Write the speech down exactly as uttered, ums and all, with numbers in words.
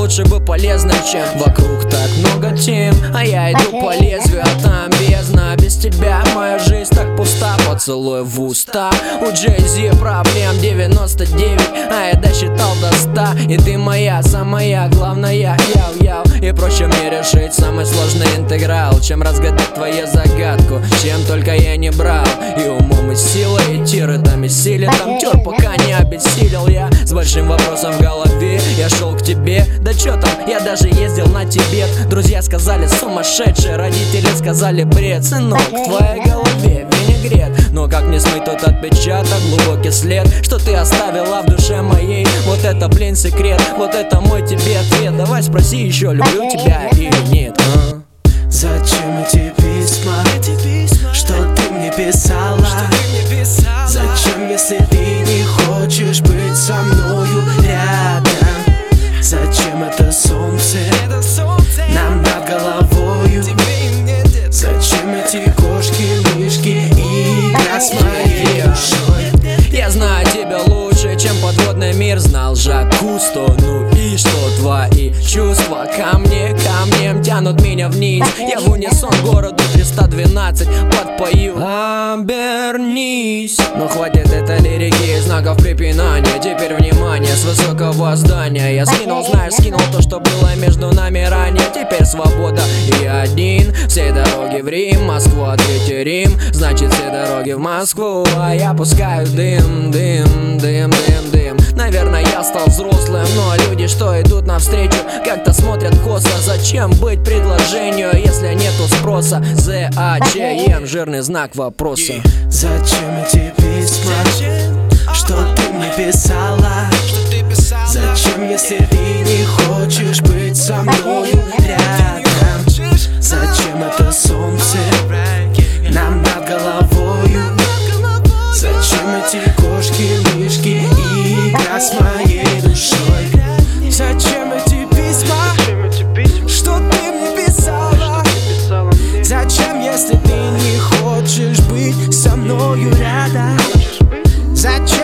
лучше бы полезным, чем вокруг так много тем. А я иду по лезвию, а там бездна. Без тебя моя жизнь так пуста. Поцелуй в уста. У Джей-Зи проблем девяносто девять, а я досчитал до ста. И ты моя, самая главная, яу-яу. И проще мне решить самый сложный интеграл, чем разгадать твою загадку, чем только я не брал. И умом и силой, и тиры-там и силе там тер, пока не обессилел я с большим вопросом в голове. Я шел к тебе, да чё там, я даже ездил на Тибет. Друзья сказали сумасшедшие, родители сказали бред. Сынок, в твоей голове винегрет. Но как мне смыть тот отпечаток, глубокий след, что ты оставила в душе моей? Вот это, блин, секрет, вот это мой тебе ответ. Давай спроси еще, люблю тебя или нет, а? Зачем эти письма, что ты мне писала? Зачем, если ты не хочешь быть со мною рядом? Зачем это солнце нам над головою? Зачем эти кошки, мышки и игра с моей душой? Я знаю тебя лучше, чем подводный мир знал Жак Кусто. Ну и что, твои чувства ко мне, камнем тянут меня вниз. Я в унисон городу триста двенадцать подпою: обернись. Но хватит этой лирики и знаков препинания. Теперь внимание с высокого здания. Я скинул, знаешь, скинул то, что было между нами ранее. Теперь свобода и один. Все дороги в Рим, Москву, ответьте Рим. Значит, все дороги в Москву. А я пускаю дым, дым, дым, дым, дым. Наверное, я стал взрослым, но люди, что идут навстречу, как-то смотрят косо. Зачем быть предложению, если нету спроса? З-А-Ч-М, жирный знак вопроса. Зачем эти письма, что ты мне писала? Зачем, если ты не хочешь быть со мною рядом? Зачем это солнце нам над головою? Зачем эти кошки, мышки и игра с моей душой? Зачем эти письма, что ты мне писала? Зачем, если ты не хочешь быть со мною рядом? Зачем?